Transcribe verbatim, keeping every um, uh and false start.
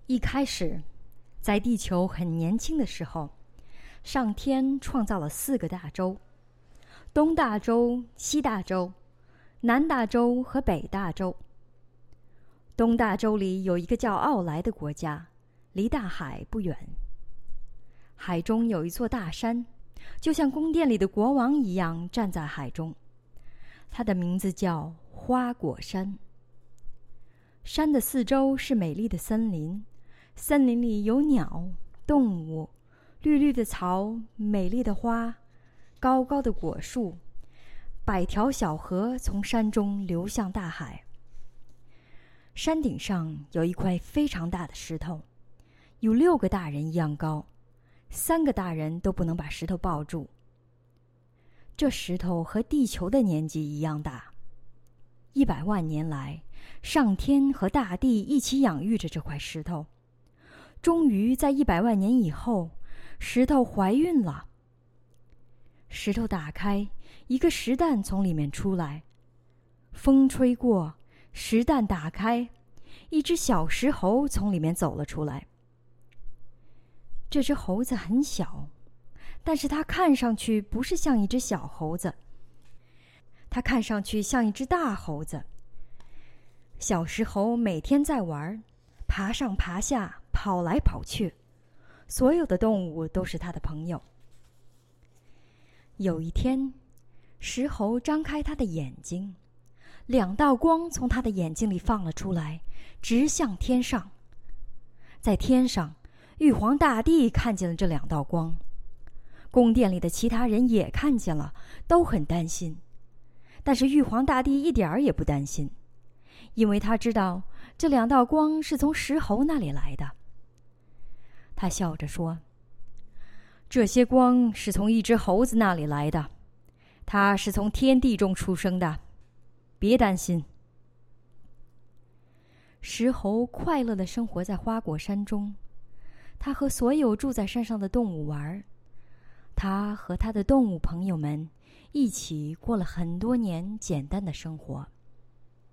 一开始，在地球很年轻的时候，上天创造了四个大洲：东大洲、西大洲、南大洲和北大洲。东大洲里有一个叫奥莱的国家，离大海不远。海中有一座大山，就像宫殿里的国王一样站在海中，它的名字叫花果山。山的四周是美丽的森林，森林里有鸟、动物、绿绿的草、美丽的花、高高的果树，百条小河从山中流向大海。山顶上有一块非常大的石头，有六个大人一样高，三个大人都不能把石头抱住。这石头和地球的年纪一样大。一百万年来，上天和大地一起养育着这块石头。终于在一百万年以后，石头怀孕了。石头打开，一个石蛋从里面出来。风吹过，石蛋打开，一只小石猴从里面走了出来。这只猴子很小，但是它看上去不是像一只小猴子，它看上去像一只大猴子。小石猴每天在玩，爬上爬下，跑来跑去，所有的动物都是它的朋友。有一天，石猴张开它的眼睛，两道光从它的眼睛里放了出来，直向天上。在天上，玉皇大帝看见了这两道光，宫殿里的其他人也看见了，都很担心。但是玉皇大帝一点儿也不担心，因为他知道这两道光是从石猴那里来的。他笑着说：“这些光是从一只猴子那里来的，它是从天地中出生的，别担心。”石猴快乐地生活在花果山中，他和所有住在山上的动物玩，他和他的动物朋友们一起过了很多年简单的生活。